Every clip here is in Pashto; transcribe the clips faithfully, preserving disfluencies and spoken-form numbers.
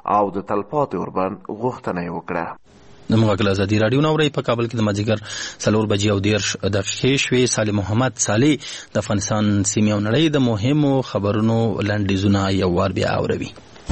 او د تلپاتې اوربند غوښتنه یې وکړه. د موږ ازادي راډیو نورې په کابل کې د مازدیګر څلور بجې او دېرش دقیقې شوې. صالح محمد صالح د افغانستان سیمې او نړۍ د مهمو خبرونو لنډیزونه یو وار بیا اوروي.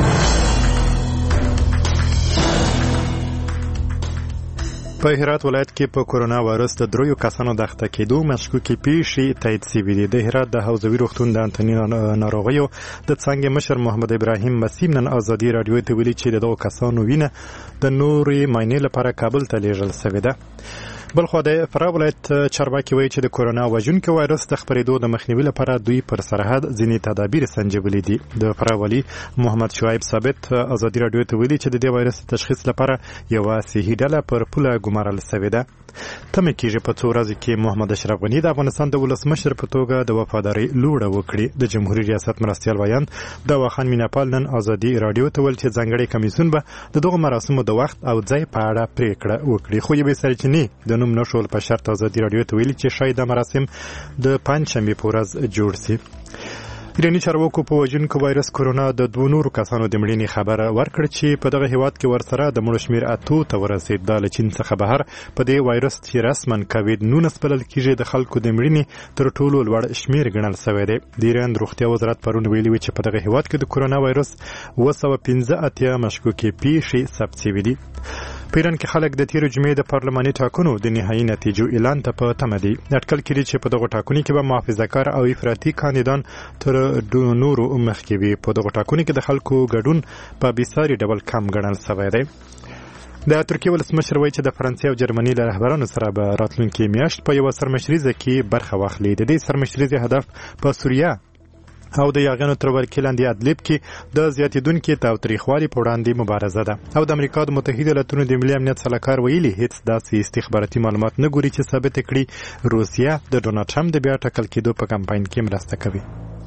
په هرات ولایت کې په کورونا وایرس د دریو کسانو د اخته کېدو مشکوکې پیښې تایید شوې دي. د هرات د حوزوي روغتون د انتني ناروغیو د څانګې مشر محمد ابراهیم مسیم نن ازادي راډیو ته ویلي چې دغو کسانو وینه د نورې معاینې لپاره کابل ته لیږل شوې ده. بلخوا د فراه ولایت چارواکي وایي چې د کورونا وژونکي وایرس د خپرېدو د مخنیوي لپاره دوی پر سرحد ځینې تدابیر سنجولي دي. د فراه والي محمد شعیب ثابت ازادي راډیو ته ویلي چې د دې وایرس تشخیص لپاره یوه صحي ډله پر پوله ګمارل شوې ده. تمه کېږي په څو ورځو کې محمد اشرف غني د افغانستان د ولسمشر په توګه د وفادارۍ لوړه وکړي. د جمهوریت ریاست مرستیال ویان دوا خان میناپال نن ازادي راډیو ته ویل چې ځانګړی کمیسیون به د دغو مراسمو د وخت او ځای په اړه پریکړه وکړي. خو یوې سرچینې د نوم نشول په شرط ازادي راډیو ته ویلي چې شاید د مراسم د پنجشنبې په ورځ جوړ شي. ایراني چارواکو په وژونکي وایرس کورونا د دوه نورو کسانو د مړینې خبره ورکړه چې په دغه هیواد کې ورسره د مړو شمېر اتو ته ورسېد. دا له چین څخه بهر په دې وایرس چې رسما کووید نولس بلل کېږي د خلکو د مړینې تر ټولو لوړ شمېر ګڼل شوی دی. د ایران روغتیا وزارت پرون ویلي و چې په دغه هیواد کې د کورونا وایرس اوه سوه پنځه اتیا مشکوکې پیښې ثبت شوي دي. په ایران کې خلک د تیرو جمعې د پارلماني ټاکنو د نهایي نتیجو اعلان ته په تمه دي. اټکل کېږي چې په دغو ټاکنو کې به محافظه‌کار او افراطي کاندیدان تر نورو مخکې وي. په دغو ټاکنو کې د خلکو ګډون په بېساري ډول کم ګڼل شوی دی. د ترکیې ولسمشر وایي چې د فرانسې او جرمني له رهبرانو سره به راتلونکې میاشت په یوه سرمشریزه کې برخه واخلي. د دې سرمشریزې هدف په سوریه او د یاغیانو تر ورکې لاندې ادلب کې د زیاتېدونکي تاوتریخوالي په وړاندې مبارزه ده. او د امریکا د متحده ایالاتونو د ملي امنیت سلاکار ویلي هیڅ داسې استخباراتي معلومات نه ګوري چې ثابت کړي روسیه د ډونالډ ټرمپ د بیا ټاکل کېدو په کمپاین کې مرسته کوي.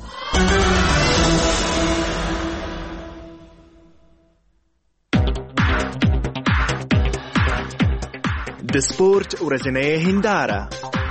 د سپورت ورځنۍ هنداره.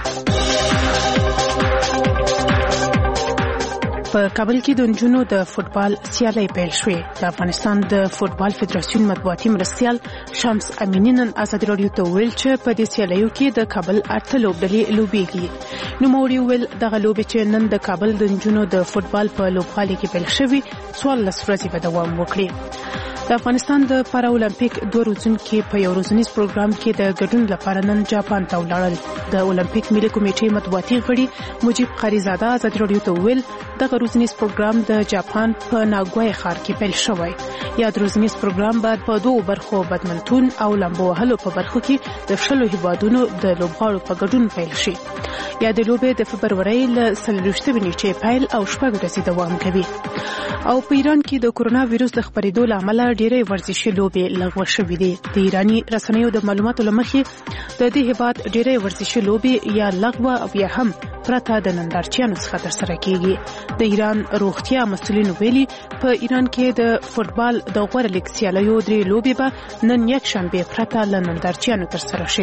په کابل کې د نجونو د فوتبال سیالۍ پیل شوې. د افغانستان د فوتبال فدراسیون مطبوعاتي مرستیال شمس امینی نن ازادي راډیو ته ویل چې په دې سیالیو کې د کابل اته لوبډلې لوبېږي. نوموړي ویل دغه لوبې چې نن د کابل د نجونو د فوتبال په لوبغالي کې پیل شوې څوارلس ورځې به دوام وکړي. د افغانستان د پارا اولمپیک دوه روزونکي په یو ورځنیز پروګرام کې د ګډون لپاره نن جاپان ته ولاړل. د اولمپیک ملي کمیټې مطبوعاتي غړي مجيب قریزاده ازادي راډیو ته ویل دغه روزنیز پروګرام د جاپان په ناګوای ښار کې پیل شوی. یا د روزنیز پروګرام بعد په دوه برخو بدمنتون او لامبو وهلو په برخو کې د شلو هیوادونو د لوبغاړو په ګډون پیل شي. یا د لوبې د فبرورۍ له څلوېښتمې نیټې پیل او شپږ ورځې دوام کوي. او په ایران کې د کورونا وایرس د خپرېدو له امله ډېرې ورزشي لوبې لغوه شوې دي. د ایراني رسنیو د معلوماتو له مخې د دې هیواد ډېرې ورزشي لوبې یا لغوه او یا هم پرته د نندارچیانو څخه ترسره کیږي. د ایران روغتیا مسؤلین ویلي په ایران کې د فوتبال د غوره لیګ سیالیو درې لوبې به نن یکشنبه پرته له نندارچیانو ترسره شي.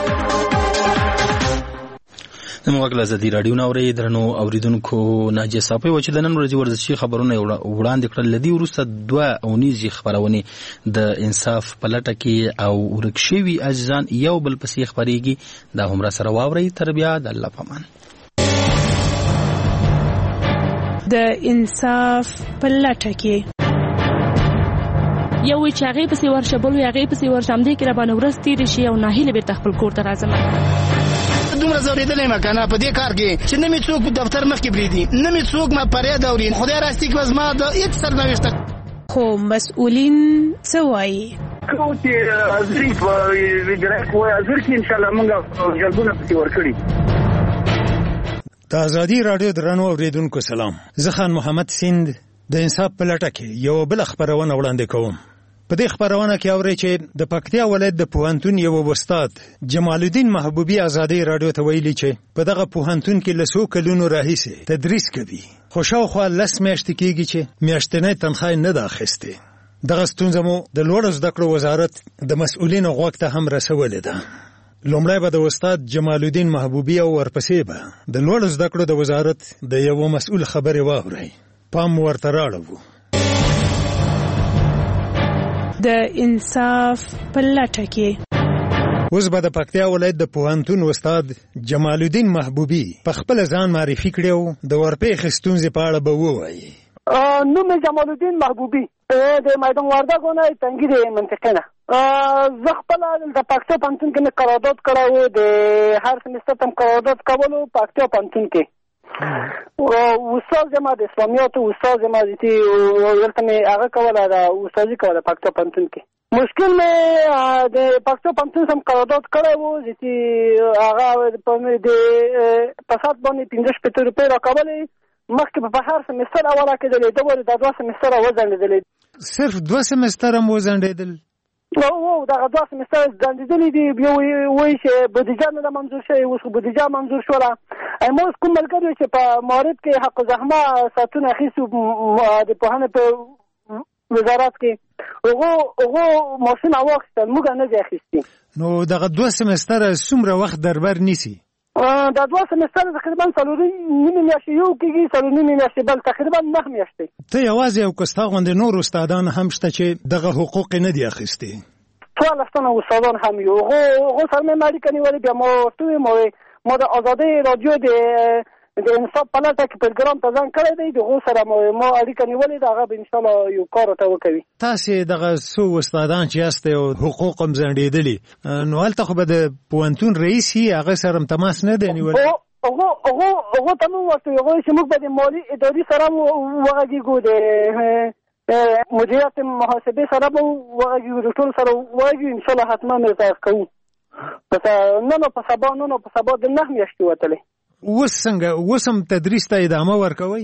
د موږ ازادي راډیو نورې درنو اوریدونکو ناجیه صافي و چې د نن ورځې ورزشي خبرونه وړاندې کړل. لدی وروسته دوه اونیزي خبرونه د انصاف په لټه کې او ورک شوي اجزان یو بل پسې خبريږي. دا هم را سره واوري تر بیا د الله پامان. د انصاف په لټه کې یو چې هغه پسې ورشه بل هغه پسې ورشم دې کې را باندې ورځ تیر شي او ناهیله به خپل کور ته راځم. دومره زوریدلې ما کنه په دې کار کې چې نه می څوک په دفتر مخ کې بریدي نه می څوک ما پرې دوري خدای راستي کې وزما د هیڅ سرنوشت. خو مسؤلین څه وایي؟ کوم چې ازري په ویډرک وای ازر کې ان شاء الله موږ جلبونه پسې ورکړي. د ازادي راډیو درنو اوریدونکو سلام. زه خان محمد سیند د انصاف په لټه کې یو بل خبرونه وړاندې کوم. په دې خبرونه کې اوري چې د پکتیا ولایت د پوهنتون یو استاد جمال الدین محبوبي ازادي راډیو ته ویلي چې په دغه پوهنتون کې له څو کلونو راهیسې تدریس کوي. خو شاوخوا لس میاشتې کېږي چې میاشتنۍ تنخواه نه ده اخیستې. دغه ستونزه مو د لوړو زده کړو وزارت د مسؤلینو غوږ ته هم رسولې ده. لومړی به د استاد جمال الدین محبوبي او ورپسې به د لوړو زده کړو د وزارت د یو مسؤل خبرې واورئ. پام ورته راړو. د انصاف په لټه کې. اوس به د پکتیا ولایت د پوهنتون استاد جمال الدین محبوبي په خپل ځان معرفي کړی او د ورپېښې ستونزې په اړه به ووایي. نوم یې جمال الدین محبوبي د میدان وردګو نه تنګي د منطقې نه. زه خپله د پکتیا پوهنتون کې مې قرارداد کړی و، د هر سمستر ته م قرارداد کولو پکتیا پوهنتون کې. استاد یم د اسلامیاتو استاد یم چې دلته مې هغه کوله د استادي کوله پکتیا پوهنتون کې. مشکل مې د پکتیا پوهنتون سم قرارداد کړی و چې هغه د فساد باندې پنځه شپېته روپۍ راکولې، مخکې په هر سمستر اوله کېدلې، ده ولې دا دوه سمستره وځنډېدلې. صرف دوه سمستره مو وځنډېدل؟ او دغه دوه سمستره ځنډېدلې دي. بیا وایي چې بودیجه نه ده منظور شوې، اوس خو بودیجه منظور شوله. ما اوس کوم ملګري چې په معارض کې حق الزحمه ساعتونه اخیستي د پوهنې په وزارت کې، هغو هغو ماشین واخیستل، موږ نه دي اخیستي. نو دغه دوه سمستره څومره وخت در بر نیسي؟ دا دوه سمستر تقریبا څلور نیمې میاشتې یو کېږي، څلور نیمې میاشتې بل، تقریبا نهه میاشتې. ته یوازې یو که ستا غوندې نور استادان هم شته چې دغه حقوق یې نه دي اخیستي؟ ټوله تنه استادان هم یو. هغو سره مې اړیکه نیولې. بیا ما ورته وویل ما د ازادۍ راډیو د د انصاف په لټه کې پروګرام ته ځان کړی دی، د هغو سره ما اړیکه نیولې ده، هغه به انشاءالله یو کار ورته وکوي. تاسې دغه څو استادان چې یاستئ او حقوق هم ځنډېدلي، نو هلته خو به د پوهنتون رئیس یي، هغه سره هم تماس نه دی نیولی؟ هغو هغو هغو ته مو ورته هغوی چې موږ به د مالي ادارې سره هم وغږېږو، د مدیریت محاسبې سره به وغږېږو، د ټولو سره وغږېږو، انشاءالله حتما مې کوو. نه نو په سبا نه نو په سبا د نهه میاشتې وتلې. اوس څنګه اوس هم تدریس ته ادامه ورکوئ؟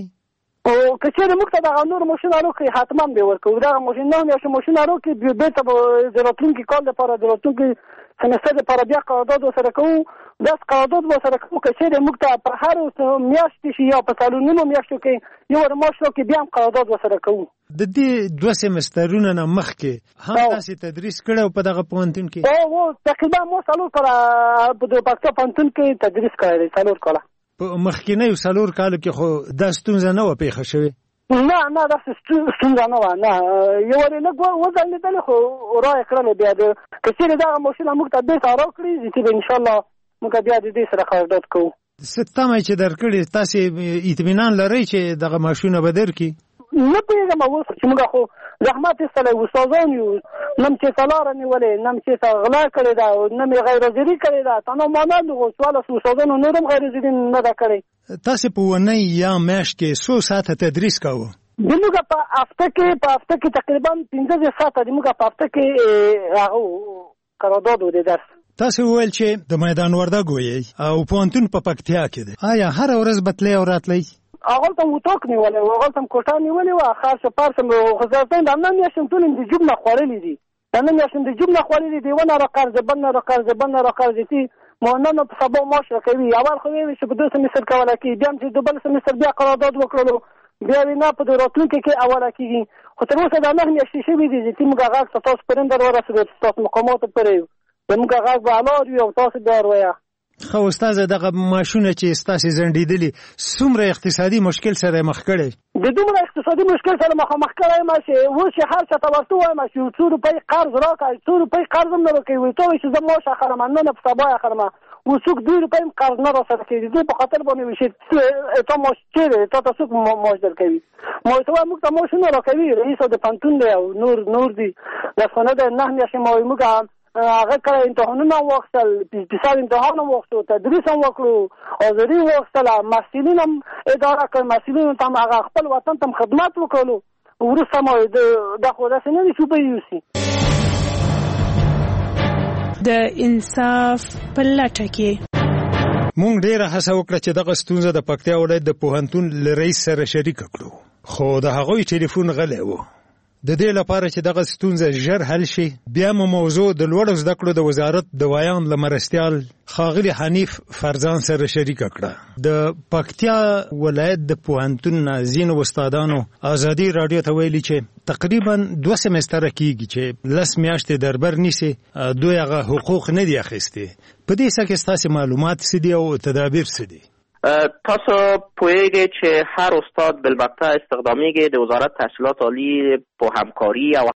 که چېرې موږ ته دغه نور ماشینه راکړي حتما به یې ورکوو. دغه ماشین نهه میاشتې ماشینه راکړي، بېرته به د راتلونکي کال دپاره د راتلونکي سمستر دپاره بیا قرارداد ورسره کوو. داسې قرارداد ورسره کوو که چېرې موږ ته په هر میاشتې شي یا په څلور نیمو میاشتو کې یو ور معاش راکړي، بیا هم قرارداد ورسره کوو. د دې دوه سمسترونو نه مخکې هم تاسې تدریس کړی و په دغه پوهنتون کې؟ او او تقریبا ما څلور کاله د پکتیا پوهنتون کې تدریس کړی دی، څلور کاله. په مخکینیو څلور کالو کې خو دا ستونزه نه وه پېښه شوې؟ نه نه داسې ستونزه نه وه، نه. یو ورې لږ وځنډېدلې خو را یې کړلې. بیا د که چېرې دغه ماشینه موږ ته بېرته راکړي چې به انشاءالله موږ بیا د دې سره قرارداد کوو. څه تمه چې در کړې، تاسې اطمینان لرئ چې دغه ماشینونه به درکړي؟ نه پوهېږم اوس چې موږ خو زحمت ایستلی، استادان یو، نه م چېرته لاره نیولې، نه م چېرته غلا کړې ده، نه مې غیرحاضري کړې ده. تنها مانند خو څوارلس استادانو نور هم غیرحاضري نه ده کړې. تاسې په اونۍ یا میاشت کې څو ساعته تدریس کوو؟ زموږ په هفته کې په هفته کې تقریبا پنځه ساعته زموږ په هفته کې هغه قرارداد و د درس. تاسې وویل چې د میدان وردګو یې او پوهنتون په پکتیا کې دی، آیا هره ورځ به تلئ او راتلئ؟ هغلته م اتاق نیولی و، هغلته م کوټه نیولې وه، خرڅ پرڅ م خو زه ورته وایم د همدا میاشتې م ټول د جوب نه خوړلي دي، د همدا میاشتې م د جوب نه خوړلي دي. یوه نه را قرضې، بل نه را قرضې، بل نه را قرضې چې ما نن په سبا معاش راکوي. اول خو ویې چې په دوه سمستر کولی کېږي، بیا م چې د بل سمستر بیا قرارداد وکړلو، بیا وی نه په د راتلونکي کې اوله کېږي. خو تر اوسه دا نهه میاشتې شوي دي چې موږ غږ ته تاسو پرې در ورسېدو، ستاسو مقاماتو پرې یو، زموږ غږ به حلال وي او تاسو بیا وروایه. خو استاده دغه ماشونه چې ستاسې ځنډېدلي څومره اقتصادي مشکل سره مخ کړی؟ د دومره اقتصادي مشکل سره مخامخ کړی یم چې اوس چې هر چا ته ورته ووایم چې یو څو روپۍ قرض راکړه، څو روپۍ قرض هم نه راکوي. وایي ته وایي چې زه معاش اخلم، نن په سبا یې اخلم، اوس څوک دوه روپۍ هم قرض نه راسره کوي. د دې په خاطر باندې وایي چې تا معاش چېرې، تا ته څوک معاش درکوي؟ ما ورته وایم موږ ته معاش نه راکوي، رئیس د پوهنتون دی او نور نور دي، داسې نه دی. نهه میاشتې ما وایي موږ هغه کله امتحانونه هم واخیستل، اقتصاد امتحان هم واخیستو، تدریس هم وکړو، حاضري هم واخیستله، محصلین هم اداره کړ، محصلینو ته هم هغه خپل وطن ته هم خدمت وکړلو. وروسته ما دا خو داسې نه دي چې وبه یوسي. د انصاف په لټه کې مونږ ډېره هڅه وکړه چې دغه ستونزه د پکتیا ولایت د پوهنتون له رئیس سره شریکه کړو، خو د هغوی ټلیفون غلی و. د دې لپاره چې دغه ستونزه ژر حل شي، بیا مو موضوع د لوړو زده کړو د وزارت د ویان له مرستیال ښاغلي حنیف فرزان سره شریکه کړه. د پکتیا ولایت د پوهنتون نه ځینو استادانو ازادي راډیو ته ویلي چې تقریبا دوه سمستره کېږي چې لس میاشتې دربر نیسي، دوی هغه حقوق نه دي اخیستي. په دې څه کې ستاسې معلومات څه دي او تدابیر څه دي؟ تاسو پوهیږئ چې هر استاد بالبته استخدامیږي د وزارت تحصیلات عالی په همکاری او